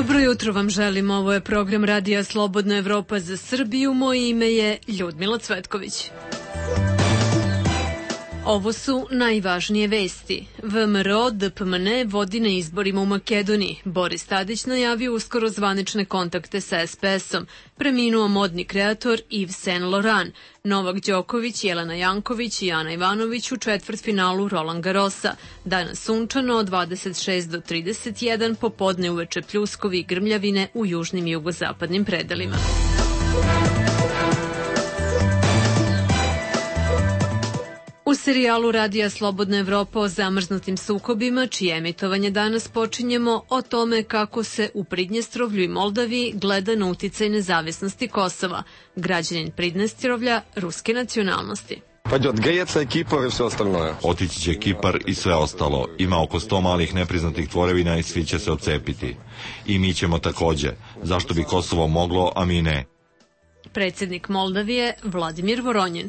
Dobro jutro vam želim, ovo je program Radija Slobodna Evropa za Srbiju, moje ime je Ljudmila Cvetković. Ovo su najvažnije vesti. VMRO DPMN vodi na izborima u Makedoniji. Boris Tadić najavio uskoro zvanične kontakte sa SPS-om. Preminuo modni kreator Yves Saint Laurent. Novak Đoković, Jelena Janković i Ana Ivanović u četvrtfinalu Roland Garrosa. Danas sunčano od 26 do 31, popodne uveče pljuskovi i grmljavine u južnim i jugozapadnim predelima. U serijalu Radija Slobodna Evropa o zamrznutim sukobima, čije emitovanje danas počinjemo, o tome kako se u Pridnjestrovlju i Moldaviji gleda na uticaj nezavisnosti Kosova. Građanin Pridnjestrovlja ruske nacionalnosti. Пойдет Греция, Кипр и все остальное. Otići će Kipar i sve ostalo. Ima oko 100 malih nepriznatih tvorevina i svi će se odcepiti. I mi ćemo takođe. Zašto bi Kosovo moglo, a mi ne? Predsjednik Moldavije Vladimir Voronjin.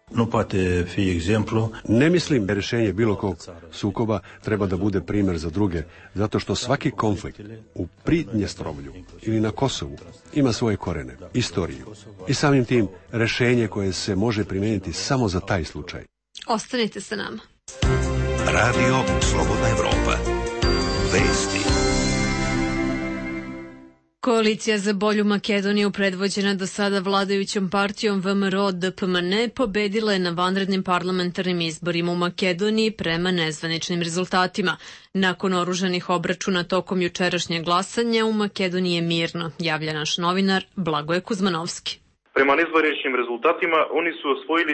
Ne mislim da rješenje bilo kog sukoba treba da bude primjer za druge, zato što svaki konflikt u Pridnjestrovlju ili na Kosovu ima svoje korene, istoriju i samim tim rješenje koje se može primijeniti samo za taj slučaj. Ostanite sa nama. Radio Slobodna Evropa. Vesti. Koalicija za bolju Makedoniju, predvođena do sada vladajućom partijom VMRO DPMN, pobedila je na vanrednim parlamentarnim izborima u Makedoniji prema nezvaničnim rezultatima. Nakon oružanih obračuna tokom jučerašnjeg glasanja u Makedoniji je mirno, javlja naš novinar Blagoje Kuzmanovski. Prema nezvaničnim rezultatima, oni su osvojili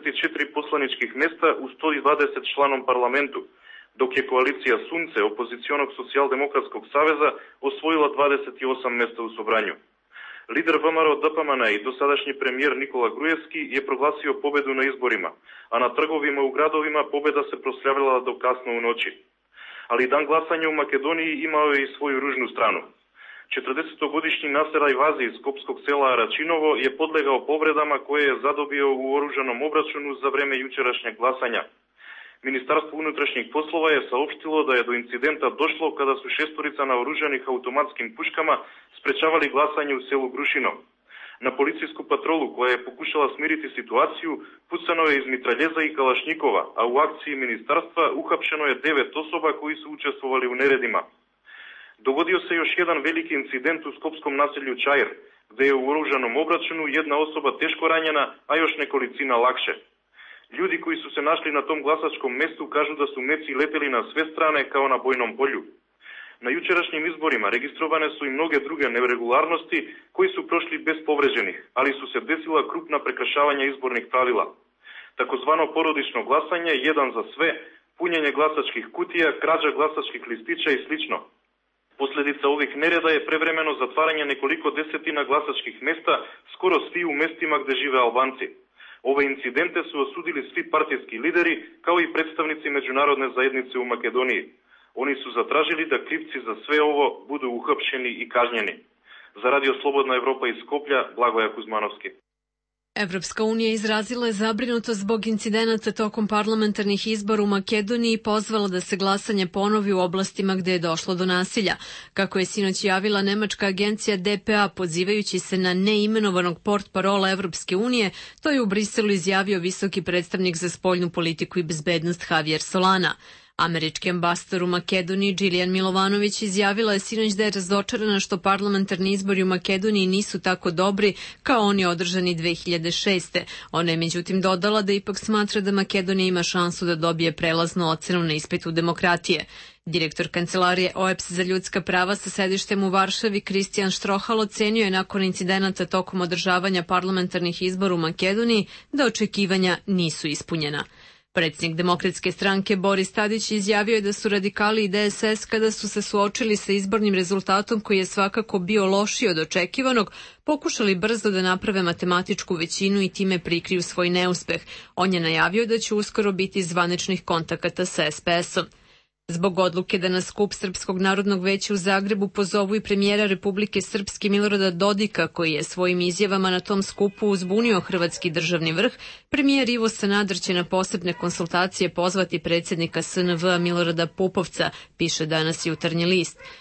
64 poslaničkih mesta u 120 članom parlamentu, dok je koalicija Sunce opozicionog socijaldemokratskog saveza osvojila 28 mesta u Sobranju. Lider VMRO DPMN i dosadašnji premijer Nikola Grujevski je proglasio pobedu na izborima, a na trgovima u gradovima pobeda se proslavljala do kasno u noći. Ali dan glasanja u Makedoniji imao je i svoju ružnu stranu. 40-godišnji Naser Ajvazi iz skopskog sela Aračinovo je podlegao povredama koje je zadobio u oružanom obračunu za vreme jučerašnjeg glasanja. Ministarstvo unutrašnjih poslova je saopštilo da je do incidenta došlo kada su šestorica naoružanih automatskim puškama sprečavali glasanje u selu Grušino. Na policijsku patrolu koja je pokušala smiriti situaciju pucano je iz mitraljeza i kalašnjikova, a u akciji ministarstva uhapšeno je 9 osoba koji su učestvovali u neredima. Dogodio se još jedan veliki incident u skopskom naselju Čajer, gde je u oružanom obračunu jedna osoba teško ranjena, a još nekolicina lakše. Ljudi koji su se našli na tom glasačkom mestu kažu da su meci leteli na sve strane kao na bojnom polju. Na jučerašnjim izborima registrovane su i mnoge druge neregularnosti koji su prošli bez povređenih, ali su se desila krupna prekršavanja izbornih pravila. Takozvano porodično glasanje, jedan za sve, punjenje glasačkih kutija, krađa glasačkih listića i slično. Posljedica ovih nereda je prevremeno zatvaranje nekoliko desetina glasačkih mesta, skoro svi u mestima gde žive Albanci. Ove incidente su osudili svi partijski lideri, kao i predstavnici međunarodne zajednice u Makedoniji. Oni su zatražili da krivci za sve ovo budu uhapšeni i kažnjeni. Za Radio Slobodna Evropa iz Skoplja, Blagoje Kuzmanovski. Evropska unija izrazila je zabrinutost zbog incidenata tokom parlamentarnih izbora u Makedoniji i pozvala da se glasanje ponovi u oblastima gde je došlo do nasilja. Kako je sinoć javila nemačka agencija DPA pozivajući se na neimenovanog portparola Evropske unije, to je u Briselu izjavio visoki predstavnik za spoljnu politiku i bezbednost Javier Solana. Američki ambasador u Makedoniji Đilijan Milovanović izjavila je sinoć da je razočarana što parlamentarni izbori u Makedoniji nisu tako dobri kao oni održani 2006. Ona je međutim dodala da ipak smatra da Makedonija ima šansu da dobije prelaznu ocenu na ispitu demokratije. Direktor kancelarije OEBS za ljudska prava sa sedištem u Varšavi Kristijan Štrohal ocenio je nakon incidenata tokom održavanja parlamentarnih izbora u Makedoniji da očekivanja nisu ispunjena. Predsjednik Demokratske stranke Boris Tadić izjavio je da su radikali i DSS kada su se suočili sa izbornim rezultatom koji je svakako bio lošiji od očekivanog, pokušali brzo da naprave matematičku većinu i time prikriju svoj neuspeh. On je najavio da će uskoro biti zvaničnih kontakata sa SPS-om. Zbog odluke da na skup Srpskog narodnog veća u Zagrebu pozovu i premijera Republike Srpske Milorada Dodika, koji je svojim izjavama na tom skupu uzbunio hrvatski državni vrh, premijer Ivo Sanader će na posebne konsultacije pozvati predsjednika SNV Milorada Pupovca, piše danas Jutarnji list.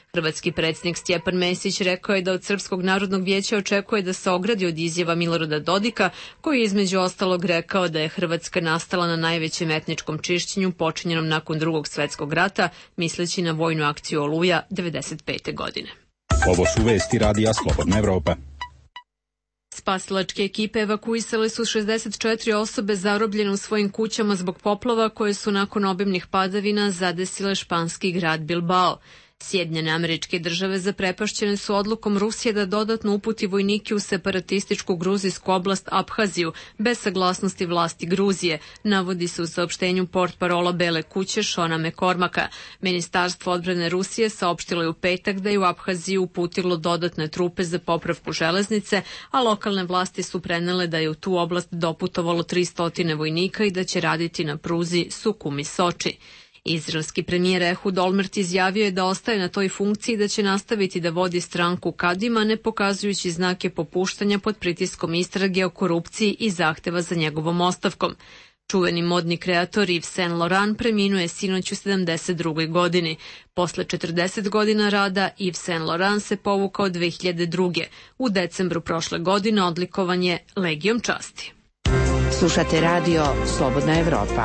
Hrvatski predsjednik Stjepan Mesić rekao je da od Srpskog narodnog vijeća očekuje da se ogradi od izjava Milorada Dodika, koji je između ostalog rekao da je Hrvatska nastala na najvećem etničkom čišćenju počinjenom nakon Drugog svjetskog rata, misleći na vojnu akciju Oluja 1995. godine. Ovo su vesti Radija Slobodna Evropa. Spasilačke ekipe evakuisale su 64 osobe zarobljene u svojim kućama zbog poplava koje su nakon obimnih padavina zadesile španski grad Bilbao. Sjedinjene Američke Države zaprepašćene su odlukom Rusije da dodatno uputi vojnike u separatističku gruzijsku oblast Abhaziju bez saglasnosti vlasti Gruzije, navodi se u saopštenju portparola Bele kuće Šona Mekormaka. Ministarstvo odbrane Rusije saopštilo je u petak da je u Abhaziju uputilo dodatne trupe za popravku železnice, a lokalne vlasti su prenele da je u tu oblast doputovalo 300 vojnika i da će raditi na pruzi Sukumi-Soči. Izraelski premijer Ehud Olmert izjavio je da ostaje na toj funkciji i da će nastaviti da vodi stranku Kadima, ne pokazujući znake popuštanja pod pritiskom istrage o korupciji i zahteva za njegovom ostavkom. Čuveni modni kreator Yves Saint Laurent preminuo je sinoć u 72. godini. Posle 40 godina rada Yves Saint Laurent se povukao 2002. U decembru prošle godine odlikovan je Legijom časti. Slušate radio Slobodna Evropa.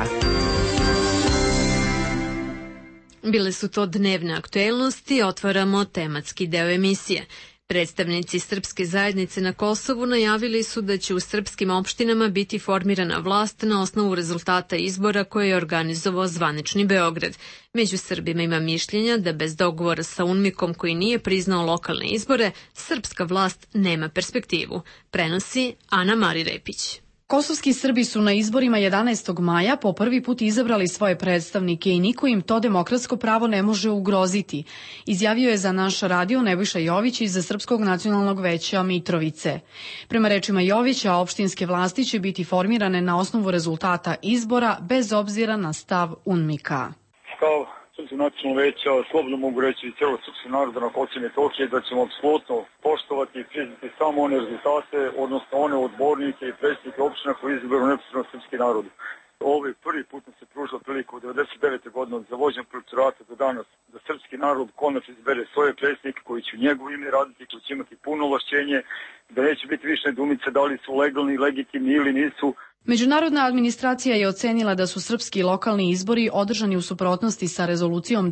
Bile su to dnevne aktuelnosti, otvaramo tematski deo emisije. Predstavnici srpske zajednice na Kosovu najavili su da će u srpskim opštinama biti formirana vlast na osnovu rezultata izbora koje je organizovao zvanični Beograd. Među Srbima ima mišljenja da bez dogovora sa UNMIK-om koji nije priznao lokalne izbore, srpska vlast nema perspektivu. Prenosi Ana Mari Repić. Kosovski Srbi su na izborima 11. maja po prvi put izabrali svoje predstavnike i niko im to demokratsko pravo ne može ugroziti, izjavio je za naš radio Nebojša Jović iz Srpskog nacionalnog veća Mitrovice. Prema rečima Jovića, opštinske vlasti će biti formirane na osnovu rezultata izbora bez obzira na stav UNMIK-a. Srpskog nacionalnog veća, slobodno mogu reći i cijelog srpskog naroda na Kosovu i Metohiji da ćemo apsolutno poštovati i priznati samo one rezultate, odnosno one odbornike i predsjednike opština koji izaberu neposredno srpski narod. Ovo je prvi put nam se pružila priliku od 1999. godine za vođenjem protektorata do danas da srpski narod konačno izbere svoje predsjednike koji će u njegovo ime raditi, koji će imati puno ovlašćenje, da neće biti više nedoumice da li su legalni, legitimni ili nisu. Međunarodna administracija je ocenila da su srpski lokalni izbori održani u suprotnosti sa rezolucijom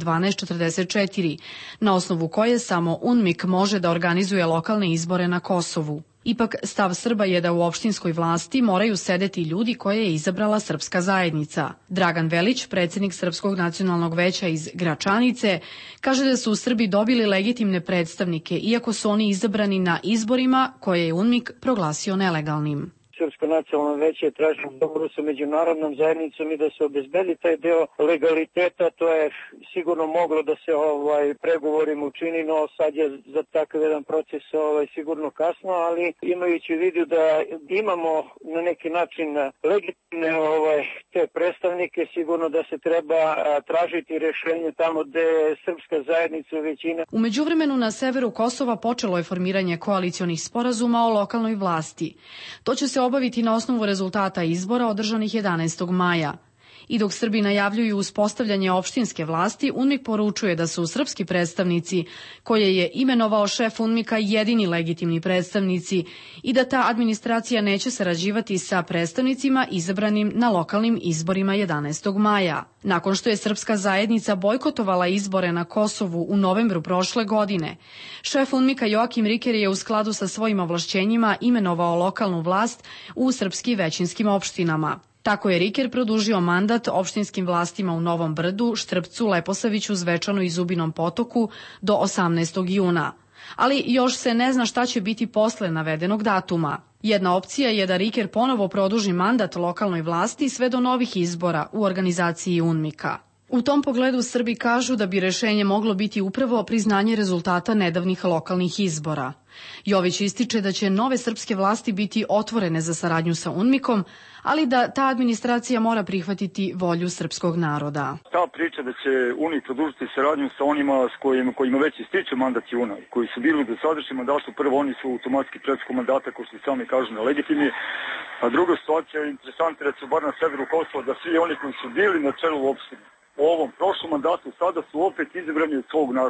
1244, na osnovu koje samo UNMIK može da organizuje lokalne izbore na Kosovu. Ipak, stav Srba je da u opštinskoj vlasti moraju sedeti ljudi koje je izabrala srpska zajednica. Dragan Velić, predsjednik Srpskog nacionalnog veća iz Gračanice, kaže da su Srbi dobili legitimne predstavnike, iako su oni izabrani na izborima koje je UNMIK proglasio nelegalnim. Srpsko nacionalno veće je tražilo dogovor sa međunarodnom zajednicom i da se obezbedi taj deo legaliteta. To je sigurno moglo da se pregovorima učini, no sad je za takav jedan proces sigurno kasno, ali imajući u vidu da imamo na neki način legitimne te predstavnike, sigurno da se treba tražiti rješenje tamo gde je srpska zajednica većina. U međuvremenu na severu Kosova počelo je formiranje koalicionih sporazuma o lokalnoj vlasti. To će se obaviti na osnovu rezultata izbora održanih 11. maja. I dok Srbi najavljuju uspostavljanje opštinske vlasti, UNMIK poručuje da su srpski predstavnici, koje je imenovao šef UNMIK-a, jedini legitimni predstavnici i da ta administracija neće sarađivati sa predstavnicima izabranim na lokalnim izborima 11. maja. Nakon što je srpska zajednica bojkotovala izbore na Kosovu u novembru prošle godine, šef UNMIK-a Joakim Riker je u skladu sa svojim ovlašćenjima imenovao lokalnu vlast u srpski većinskim opštinama. Tako je Riker produžio mandat opštinskim vlastima u Novom Brdu, Štrpcu, Leposaviću, Zvečanu i Zubinom Potoku do 18. juna. Ali još se ne zna šta će biti posle navedenog datuma. Jedna opcija je da Riker ponovo produži mandat lokalnoj vlasti sve do novih izbora u organizaciji UNMIK-a. U tom pogledu Srbi kažu da bi rešenje moglo biti upravo priznanje rezultata nedavnih lokalnih izbora. Jović ističe da će nove srpske vlasti biti otvorene za saradnju sa UNMIK-om, ali da ta administracija mora prihvatiti volju srpskog naroda. Ta priča da će UNMIK produžiti saradnju sa onima s kojima već ističe mandat UNA, koji su bili u dosadašnjem mandatu, prvo oni su automatski preko mandata, koji su sami kažu nelegitimni, a druga situacija je interesantna, recimo bar na severu Kosova, da svi oni koji su bili na čelu opštine u ovom prošlom mandatu sada su opet izabrani od svog naroda.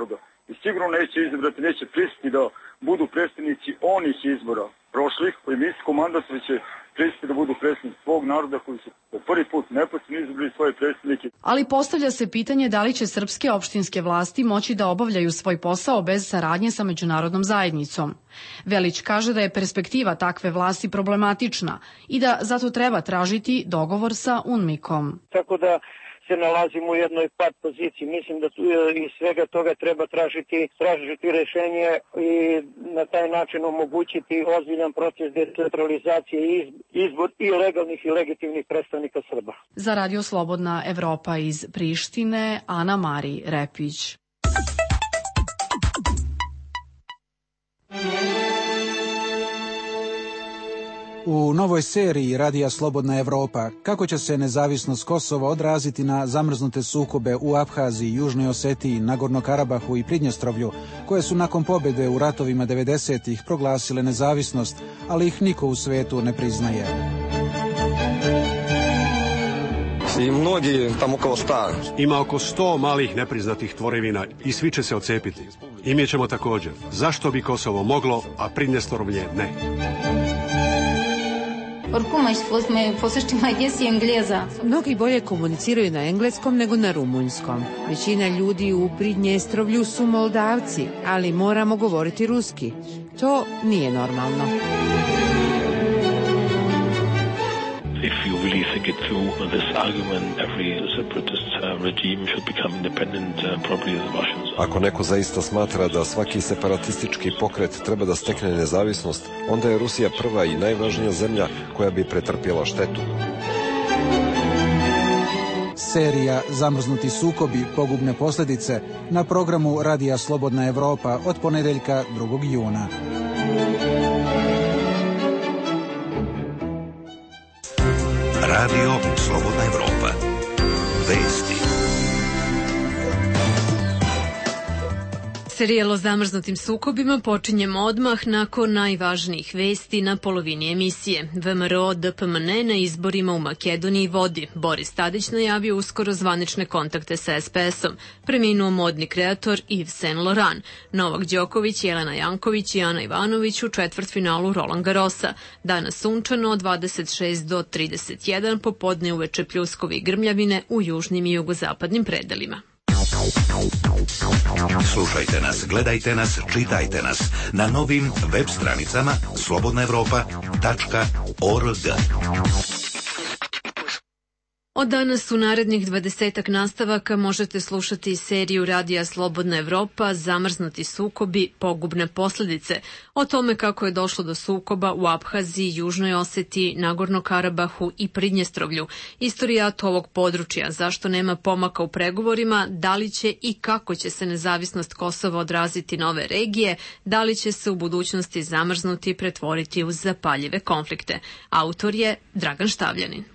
i sigurno neće izabrati, neće pristati da budu predstavnici onih izbora prošlih, koji emisijskom mandatu će pristati da budu predstavnici svog naroda koji su po prvi put neposredno izabrali svoje predstavnike. Ali postavlja se pitanje da li će srpske opštinske vlasti moći da obavljaju svoj posao bez saradnje sa međunarodnom zajednicom. Velić kaže da je perspektiva takve vlasti problematična i da zato treba tražiti dogovor sa UNMIK-om. Tako da se nalazimo u jednoj pad poziciji. Mislim da iz svega toga treba tražiti rešenje i na taj način omogućiti ozbiljan proces decentralizacije i izbor i legalnih i legitimnih predstavnika Srba. Za Radio Slobodna Evropa iz Prištine, Ana Mari Repić. U novoj seriji Radija Slobodna Evropa kako će se nezavisnost Kosova odraziti na zamrznute sukobe u Abhaziji, Južnoj Osetiji, Nagorno-Karabahu i Pridnjestrovlju, koje su nakon pobjede u ratovima 90-ih proglasile nezavisnost, ali ih niko u svetu ne priznaje. I mnogi tamo oko 100. Ima oko 100 malih nepriznatih tvorevina i svi će se odcepiti. I mi ćemo također. Zašto bi Kosovo moglo, a Pridnjestrovlje ne? Mnogi bolje komuniciraju na engleskom nego na rumunjskom. Većina ljudi u Pridnjestrovlju su Moldavci, ali moramo govoriti ruski. To nije normalno. If you really think it through, this argument, every separatist regime should become independent, probably the Russians. Ako neko zaista smatra da svaki separatistički pokret treba da stekne nezavisnost, onda je Rusija prva i najvažnija zemlja koja bi pretrpjela štetu. Serija Zamrznuti sukobi, pogubne posljedice na programu Radija Slobodna Evropa od ponedeljka 2. juna. Radio Slobodna Evropa. Vesti. Serijal o zamrznutim sukobima počinjemo odmah nakon najvažnijih vesti na polovini emisije. VMRO DPMNE na izborima u Makedoniji vodi. Boris Tadić najavio uskoro zvanične kontakte sa SPS-om. Preminuo modni kreator Yves Saint Laurent. Novak Đoković, Jelena Janković i Ana Ivanović u četvrtfinalu Roland Garrosa. Danas sunčano od 26 do 31, popodne uveče pljuskovi i grmljavine u južnim i jugozapadnim predelima. Slušajte nas, gledajte nas, čitajte nas na novim web stranicama slobodnaevropa.org. Od danas u narednih 20 nastavaka možete slušati seriju Radija Slobodna Evropa Zamrznuti sukobi, pogubne posljedice, o tome kako je došlo do sukoba u Abhaziji, Južnoj Osetiji, Nagorno-Karabahu i Pridnjestrovlju, istorijat ovog područja, zašto nema pomaka u pregovorima, da li će i kako će se nezavisnost Kosova odraziti na ove regije, da li će se u budućnosti zamrznuti i pretvoriti u zapaljive konflikte. Autor je Dragan Štavljanin.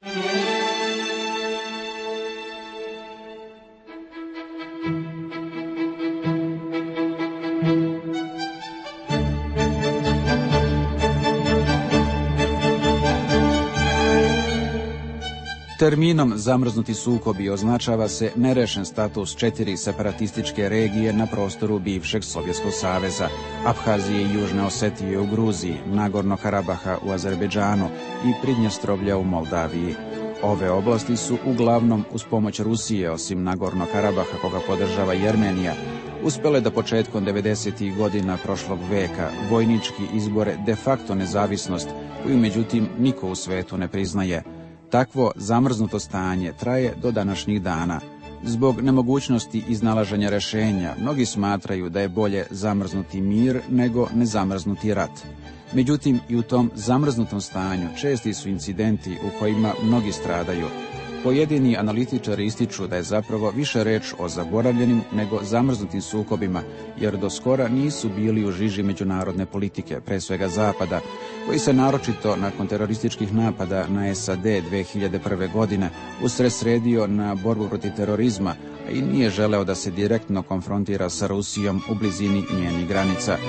Terminom zamrznuti sukobi označava se nerešen status 4 separatističke regije na prostoru bivšeg Sovjetskog saveza, Abhazije i Južne Osetije u Gruziji, Nagorno-Karabaha u Azerbejdžanu i Pridnjestrovlja u Moldaviji. Ove oblasti su uglavnom uz pomoć Rusije, osim Nagorno-Karabaha koga podržava i Armenija, uspele da početkom 90. godina prošlog veka vojnički izbore de facto nezavisnost, koju međutim niko u svetu ne priznaje. Takvo zamrznuto stanje traje do današnjih dana. Zbog nemogućnosti iznalaženja rešenja, mnogi smatraju da je bolje zamrznuti mir nego nezamrznuti rat. Međutim, i u tom zamrznutom stanju česti su incidenti u kojima mnogi stradaju. Pojedini analitičari ističu da je zapravo više reč o zaboravljenim nego zamrznutim sukobima, jer do skora nisu bili u žiži međunarodne politike, pre svega Zapada, koji se naročito nakon terorističkih napada na SAD 2001. godine usredsredio na borbu protiv terorizma, a i nije želeo da se direktno konfrontira sa Rusijom u blizini njenih granica.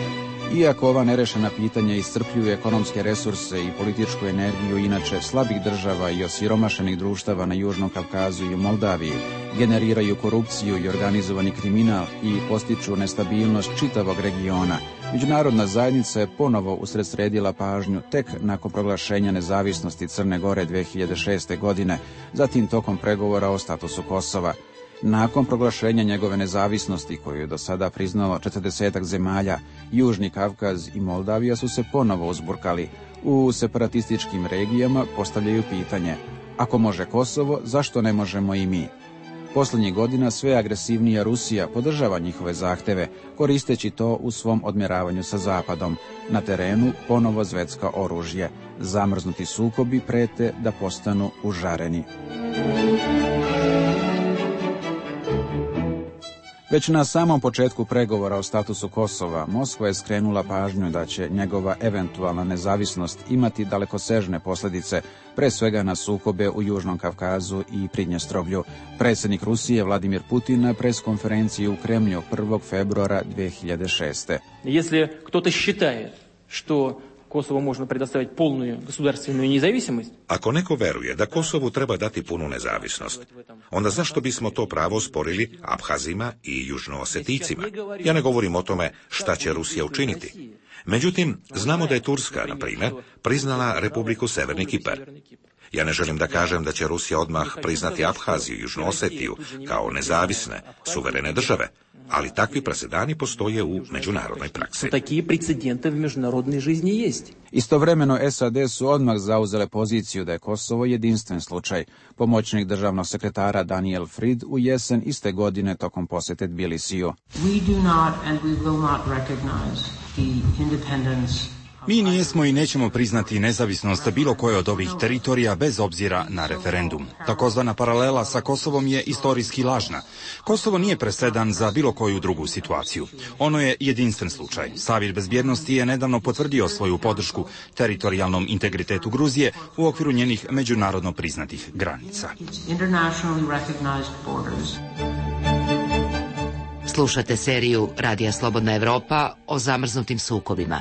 Iako ova nerešena pitanja iscrpljuju ekonomske resurse i političku energiju inače slabih država i osiromašenih društava na Južnom Kavkazu i u Moldaviji, generiraju korupciju i organizovani kriminal i postiču nestabilnost čitavog regiona, međunarodna zajednica je ponovo usredsredila pažnju tek nakon proglašenja nezavisnosti Crne Gore 2006. godine, zatim tokom pregovora o statusu Kosova. Nakon proglašenja njegove nezavisnosti, koju je do sada priznalo 40 zemalja, Južni Kavkaz i Moldavija su se ponovo uzburkali. U separatističkim regijama postavljaju pitanje: ako može Kosovo, zašto ne možemo i mi? Poslednjih godina sve agresivnija Rusija podržava njihove zahteve, koristeći to u svom odmjeravanju sa Zapadom. Na terenu ponovo zvecka oružje. Zamrznuti sukobi prete da postanu užareni. Već na samom početku pregovora o statusu Kosova, Moskva je skrenula pažnju da će njegova eventualna nezavisnost imati dalekosežne posljedice, pre svega na sukobe u Južnom Kavkazu i Pridnjestrovlju. Predsjednik Rusije Vladimir Putin na preskonferenciji u Kremlju 1. februara 2006. Если кто-то считает, что Kosovo možemo predstaviti polnu gosударственную nezavisnost. Ako neko veruje da Kosovu treba dati punu nezavisnost, onda zašto bismo to pravo sporili Abhazima i Južnooseticima? Ja ne govorim o tome šta će Rusija učiniti. Međutim, znamo da je Turska, na primjer, priznala Republiku Severni Kipar. Ja ne želim da kažem da će Rusija odmah priznati Abhaziju i Južnu Osetiju kao nezavisne, suverene države, ali takvi presedani postoje u međunarodnoj praksi. Takvi precedenti u međunarodnoj жизни jest. Istovremeno SAD su odmah zauzele poziciju da je Kosovo jedinstven slučaj. Pomoćnik državnog sekretara Daniel Fried u jesen iste godine tokom posjete Tbilisiju. We do not and we will not recognize the independence. Mi nijesmo i nećemo priznati nezavisnost bilo koje od ovih teritorija bez obzira na referendum. Takozvana paralela sa Kosovom je istorijski lažna. Kosovo nije presedan za bilo koju drugu situaciju. Ono je jedinstven slučaj. Savjet bezbjednosti je nedavno potvrdio svoju podršku teritorijalnom integritetu Gruzije u okviru njenih međunarodno priznatih granica. Slušate seriju Radija Slobodna Evropa o zamrznutim sukobima.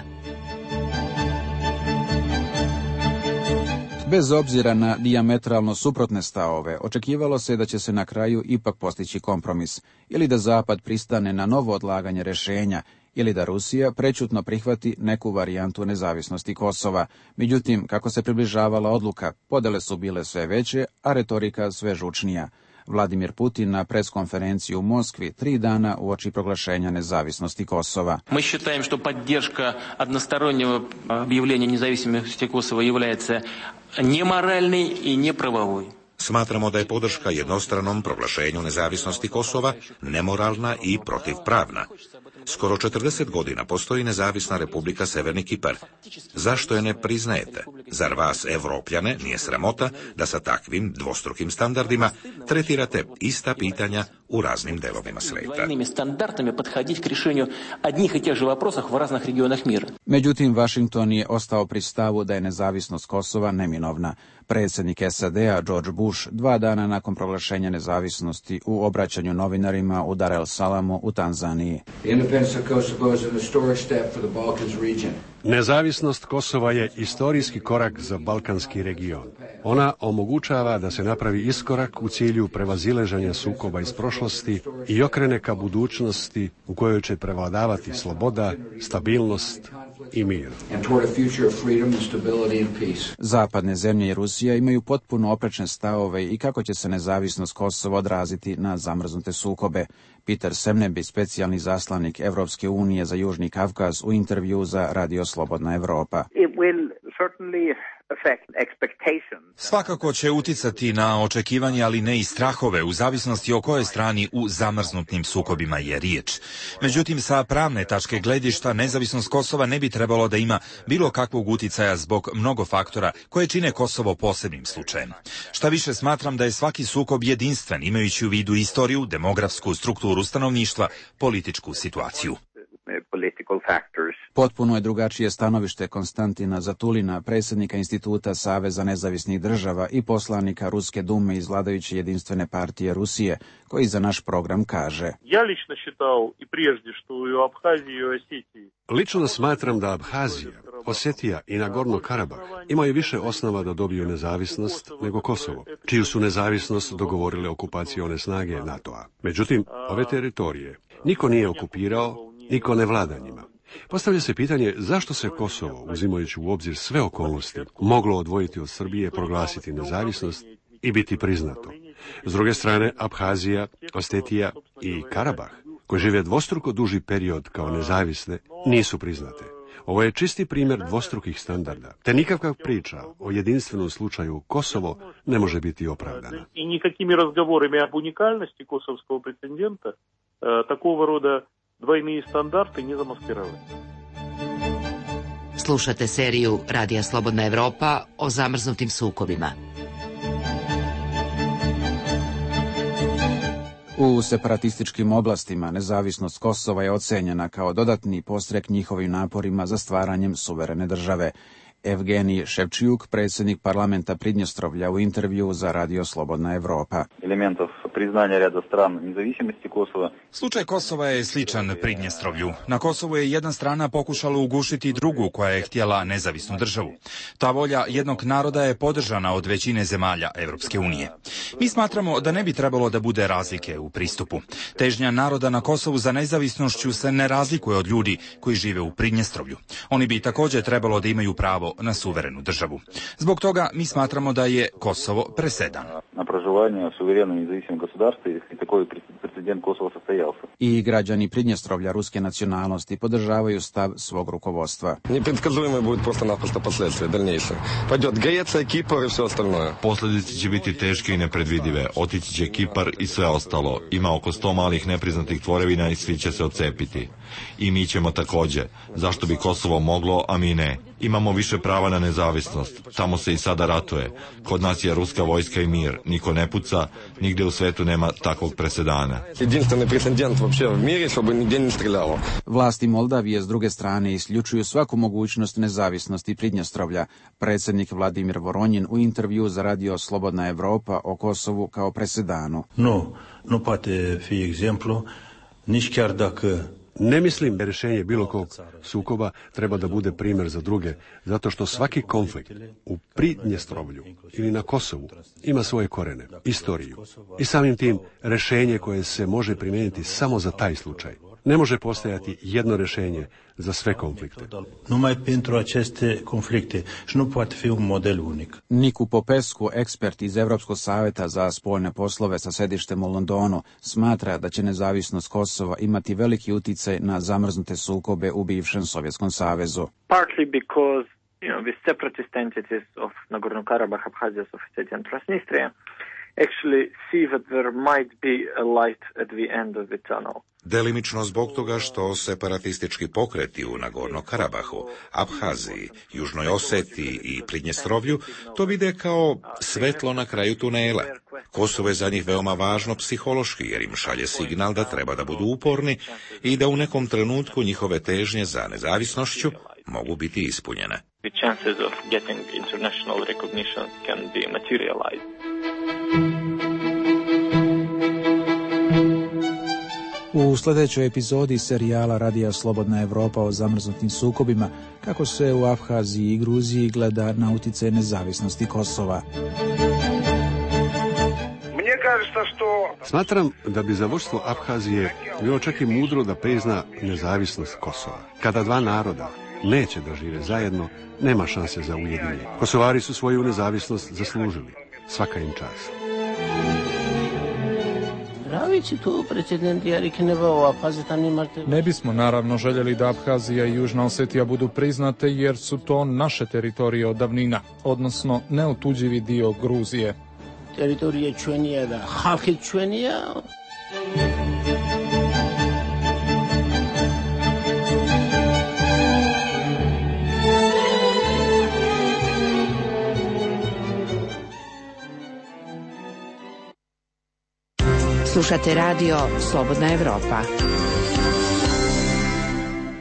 Bez obzira na dijametralno suprotne stavove, očekivalo se da će se na kraju ipak postići kompromis, ili da Zapad pristane na novo odlaganje rešenja, ili da Rusija prećutno prihvati neku varijantu nezavisnosti Kosova. Međutim, kako se približavala odluka, podele su bile sve veće, a retorika sve žučnija. Vladimir Putin na preskonferenciji u Moskvi 3 dana uoči proglašenja nezavisnosti Kosova. Mi считаем, что поддержка одностороннего объявления независимости Косово является неморальной и неправовой. Smatramo da je podrška jednostranom proglašenju nezavisnosti Kosova nemoralna i protivpravna. Skoro 40 godina postoji nezavisna Republika Severni Kipar. Zašto je ne priznajete? Zar vas, Evropljane, nije sramota da sa takvim dvostrukim standardima tretirate ista pitanja u raznim delovima sveta? Međutim, Washington je ostao pri stavu da je nezavisnost Kosova neminovna. Predsjednik SAD-a George Bush 2 dana nakon proglašenja nezavisnosti u obraćanju novinarima u Dar es Salamu u Tanzaniji. Nezavisnost Kosova je istorijski korak za balkanski region. Ona omogućava da se napravi iskorak u cilju prevaziležanja sukoba iz prošlosti i okrene ka budućnosti u kojoj će prevladavati sloboda, stabilnost i mir. Zapadne zemlje i Rusija imaju potpuno oprečne stavove i kako će se nezavisnost Kosova odraziti na zamrznute sukobe. Peter Semneby, specijalni zaslanik Evropske unije za Južni Kavkaz, u intervju za Radio Slobodna Evropa. Svakako će uticati na očekivanje, ali ne i strahove, u zavisnosti o kojoj strani u zamrznutim sukobima je riječ. Međutim, sa pravne tačke gledišta, nezavisnost Kosova ne bi trebalo da ima bilo kakvog uticaja zbog mnogo faktora koje čine Kosovo posebnim slučajem. Šta više, smatram da je svaki sukob jedinstven, imajući u vidu istoriju, demografsku strukturu stanovništva, političku situaciju. political factors. Potpuno je drugačije stanovište Konstantina Zatulina, predsjednika Instituta Saveza nezavisnih država i poslanika Ruske dume iz vladajuće Jedinstvene partije Rusije, koji za naš program kaže: Ja lično считал i прежде što u Abhaziji i Osetiji. Lično smatram da Abhazija, Osetija i Nagorno Karabah imaju više osnova da dobiju nezavisnost nego Kosovo, čiju su nezavisnost dogovorile okupacione snage NATO-a. Međutim, ove teritorije niko nije okupirao, niko ne vlada njima. Postavlja se pitanje zašto se Kosovo, uzimajući u obzir sve okolnosti, moglo odvojiti od Srbije, proglasiti nezavisnost i biti priznato. S druge strane, Abhazija, Osetija i Karabah, koji žive dvostruko duži period kao nezavisne, nisu priznate. Ovo je čisti primjer dvostrukih standarda, te nikakva priča o jedinstvenom slučaju Kosovo ne može biti opravdana. I nikakimi razgovorima об уникальности kosovskog precedenta takova roda dvojni standardi ne zamaskirali. Slušate seriju Radija Slobodna Evropa o zamrznutim sukobima. U separatističkim oblastima nezavisnost Kosova je ocenjena kao dodatni podstrek njihovim naporima za stvaranjem suverene države. Evgenij Ševčijuk, predsjednik parlamenta Pridnjestrovlja, u intervju za Radio Slobodna Evropa. Elementov priznanja reda stran nezavisnosti Kosova. Slučaj Kosova je sličan Pridnjestrovlju. Na Kosovu je jedna strana pokušala ugušiti drugu koja je htjela nezavisnu državu. Ta volja jednog naroda je podržana od većine zemalja Evropske unije. Mi smatramo da ne bi trebalo da bude razlike u pristupu. Težnja naroda na Kosovu za nezavisnošću se ne razlikuje od ljudi koji žive u Pridnjestrovlju. Oni bi također trebalo da imaju pravo na suverenu državu. Zbog toga mi smatramo da je Kosovo presedan. Na проживание в суверенном независимом государстве, если такой прецедент Косово состоялся. I građani Pridnjestrovlja ruske nacionalnosti podržavaju stav svog rukovodstva. Непредсказуемые будут просто-напросто последствия дальнейшие. Пойдет Греция, Кипр и все остальное. Posljedice će biti teške i nepredvidive. Otići će Kipar i sve ostalo. Ima oko 100 malih nepriznatih tvorevina i svi će se odcepiti. I mi ćemo također. Zašto bi Kosovo moglo, a mi ne? Imamo više prava na nezavisnost. Tamo se i sada ratuje. Kod nas je ruska vojska i mir. Niko ne puca, nigdje u svetu nema takvog presedana. Jedinstveni precedent uopće u miri, чтобы nigdje ne streljalo. Vlasti Moldavije s druge strane isključuju svaku mogućnost nezavisnosti Pridnjestrovlja. Predsjednik Vladimir Voronjin u intervju za Radio Slobodna Evropa o Kosovu kao presedanu. Nu poate fi exemplu, nici chiar dacă. Ne mislim da rješenje bilo kog sukoba treba da bude primjer za druge, zato što svaki konflikt u Pridnjestrovlju ili na Kosovu ima svoje korene, istoriju. I samim tim rješenje koje se može primijeniti samo za taj slučaj. Ne može postojati jedno rješenje za sve konflikte. Numai pentru aceste conflicte și nu poate fi un model unic. Niku Popescu, ekspert iz Evropskog savjeta za spoljne poslove sa sedištem u Londonu, smatra da će nezavisnost Kosova imati veliki uticaj na zamrznute sukobe u bivšem Sovjetskom savezu. Partly because, the separatist entities of Nagorno-Karabakh, Abkhazia, Ossetia and Transnistria actually see that there might be a light at the end of the tunnel. Delimično zbog toga što separatistički pokreti u Nagorno-Karabahu, Abhaziji, Južnoj Osetiji i Pridnjestrovlju to vide kao svetlo na kraju tunela. Kosovo je za njih veoma važno psihološki jer im šalje signal da treba da budu uporni i da u nekom trenutku njihove težnje za nezavisnošću mogu biti ispunjene. The chances of getting international recognition can be materialized. U sljedećoj epizodi serijala Radija Slobodna Evropa o zamrznutim sukobima, kako se u Abhaziji i Gruziji gleda na utjecaj nezavisnosti Kosova. Smatram da bi za vodstvo Abhazije bilo čak i mudro da prizna nezavisnost Kosova. Kada dva naroda neće da žive zajedno, nema šanse za ujedinjenje. Kosovari su svoju nezavisnost zaslužili. Svaka im čast. Ne bismo naravno željeli da Abhazija i Južna Osetija budu priznate jer su to naše teritorije od davnina, odnosno neotuđivi dio Gruzije. Teritorije čuenija da halke čuenija. Slušate radio Slobodna Evropa.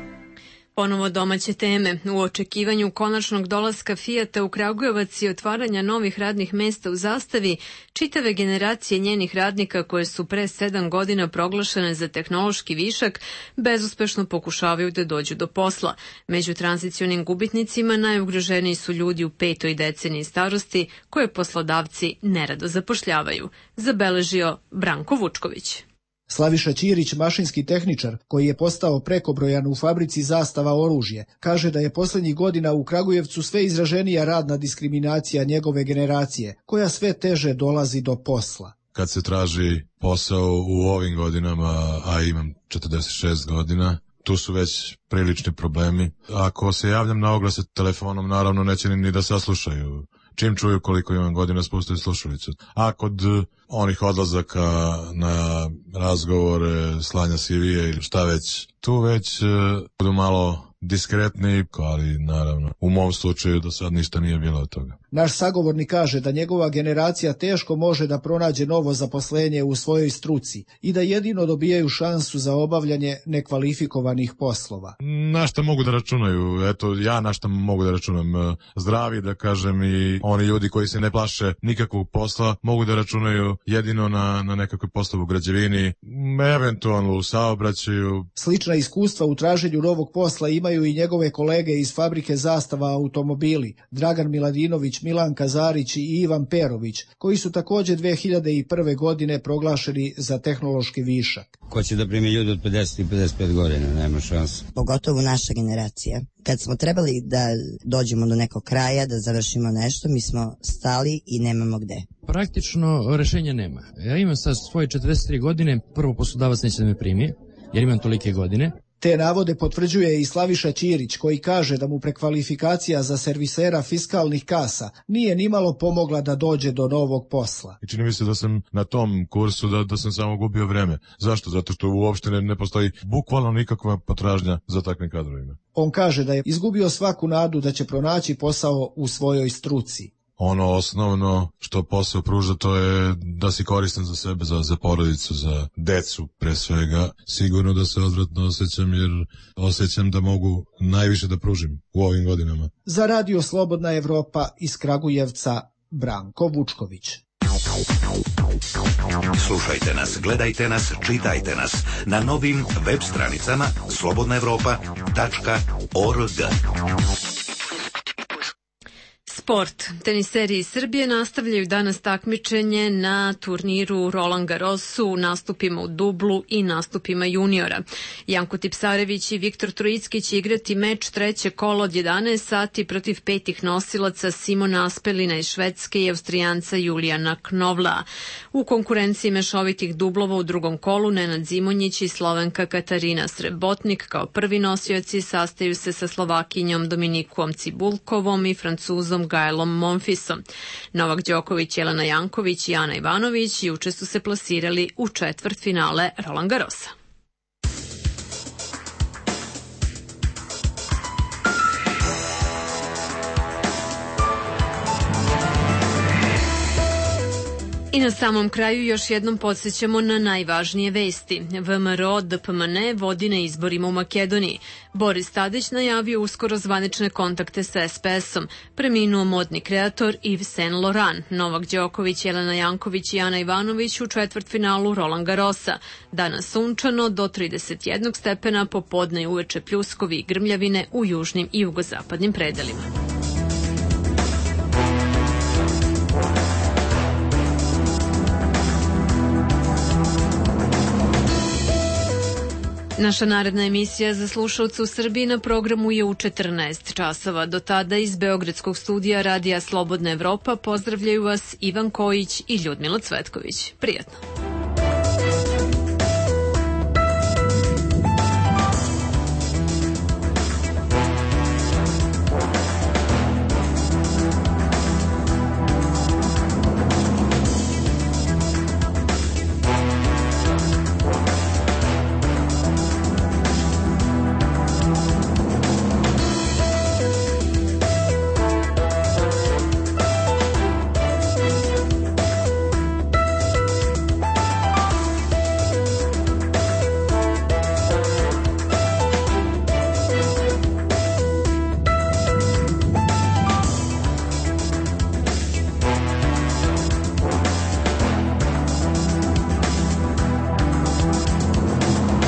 Ponovo domaće teme. U očekivanju konačnog dolaska Fijata u Kragujevac i otvaranja novih radnih mesta u Zastavi, čitave generacije njenih radnika koje su pre 7 godina proglašene za tehnološki višak, bezuspešno pokušavaju da dođu do posla. Među tranzicionim gubitnicima najugroženiji su ljudi u 5. deceniji starosti koje poslodavci nerado zapošljavaju, zabeležio Branko Vučković. Slaviša Ćirić, mašinski tehničar, koji je postao prekobrojan u fabrici Zastava oružje, kaže da je posljednjih godina u Kragujevcu sve izraženija radna diskriminacija njegove generacije, koja sve teže dolazi do posla. Kad se traži posao u ovim godinama, a imam 46 godina, tu su već prilični problemi. Ako se javljam na oglase telefonom, naravno neće ni da saslušaju. Čim čuju koliko imam godina, spustaju slušalicu. A kod onih odlazaka na razgovore, slanja CV-a ili šta već, tu već budu malo diskretni, ali naravno u mom slučaju do sad ništa nije bilo od toga. Naš sagovornik kaže da njegova generacija teško može da pronađe novo zaposlenje u svojoj struci i da jedino dobijaju šansu za obavljanje nekvalifikovanih poslova. Na šta mogu da računaju? Eto, ja na šta mogu da računam? Zdravi, da kažem, i oni ljudi koji se ne plaše nikakvog posla mogu da računaju jedino na nekakve poslove u građevini, eventualno u saobraćaju. Slična iskustva u traženju novog posla imaju i njegove kolege iz fabrike Zastava automobili, Dragan Miladinović, Milan Kazarić i Ivan Perović, koji su također 2001. godine proglašeni za tehnološki višak. Ko će da primi ljudi od 50 i 55 godina, nema šanse. Pogotovo naša generacija. Kad smo trebali da dođemo do nekog kraja, da završimo nešto, mi smo stali i nemamo gde. Praktično rešenja nema. Ja imam sad svoje 43 godine, prvo poslodavac neće da me primi, jer imam tolike godine. Te navode potvrđuje i Slaviša Ćirić, koji kaže da mu prekvalifikacija za servisera fiskalnih kasa nije nimalo pomogla da dođe do novog posla. I čini mi se da sam na tom kursu da sam samo gubio vreme. Zašto? Zato što uopšte ne postoji bukvalno nikakva potražnja za takvim kadrovima. On kaže da je izgubio svaku nadu da će pronaći posao u svojoj struci. Ono osnovno što posao pruža, to je da si koristan za sebe, za porodicu, za decu pre svega. Sigurno da se odvratno osjećam, jer osjećam da mogu najviše da pružim u ovim godinama. Za Radio Slobodna Evropa iz Kragujevca, Branko Vučković. Slušajte nas, gledajte nas, čitajte nas na novim web stranicama slobodnaevropa.org. Sport. Teniseri iz Srbije nastavljaju danas takmičenje na turniru Roland Garrosu, nastupima u dublu i nastupima juniora. Janko Tipsarević i Viktor Trojicki će igrati meč treće kolo od 11 sati protiv petih nosilaca Simona Aspelina iz Švedske i Austrijanca Julijana Knovla. U konkurenciji mešovitih dublova u drugom kolu Nenad Zimonjić i Slovenka Katarina Srebotnik kao prvi nosioci sastaju se sa Slovakinjom Dominikom Cibulkovom i Francuzom Gaelom Monfisom. Novak Đoković, Jelena Janković i Ana Ivanović juče su se plasirali u četvrtfinale Roland Garrosa. I na samom kraju još jednom podsjećamo na najvažnije vesti. VMRO DPMNE vodi na izborima u Makedoniji. Boris Tadić najavio uskoro zvanične kontakte sa SPS-om. Preminuo modni kreator Yves Saint Laurent. Novak Đoković, Jelena Janković i Ana Ivanović u četvrtfinalu Roland Garrosa. Danas sunčano do 31 stepena, popodne i uveče pljuskovi i grmljavine u južnim i jugozapadnim predelima. Naša naredna emisija za slušalce u Srbiji na programu je u 14 časova. Do tada iz Beogradskog studija Radija Slobodna Evropa pozdravljaju vas Ivan Kojić i Ljudmila Cvetković. Prijatno!